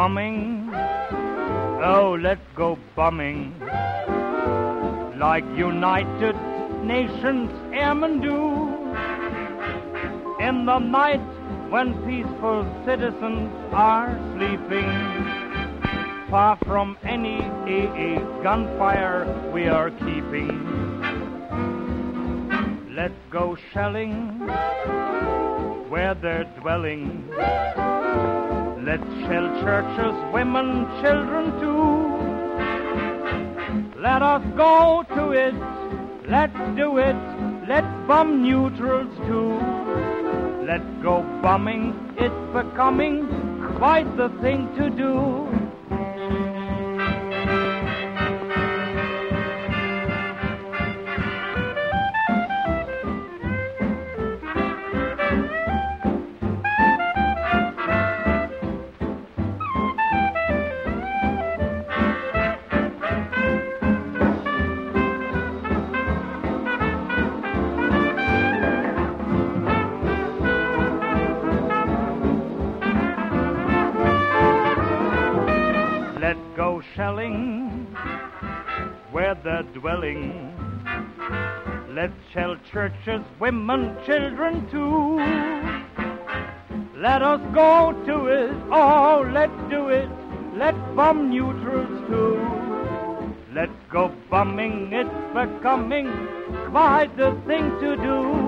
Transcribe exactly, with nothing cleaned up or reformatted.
bumming. Oh, let's go bumming. Like United Nations airmen do. In the night when peaceful citizens are sleeping. Far from any A A gunfire we are keeping. Let's go shelling where they're dwelling. Let's shell churches, women, children too. Let us go to it, let's do it, let's bomb neutrals too. Let's go bombing, it's becoming quite the thing to do. Let's go shelling where they're dwelling. Let's shell churches, women, children too. Let us go to it, oh, let's do it. Let's bomb neutrals too. Let's go bombing, it's becoming quite the thing to do.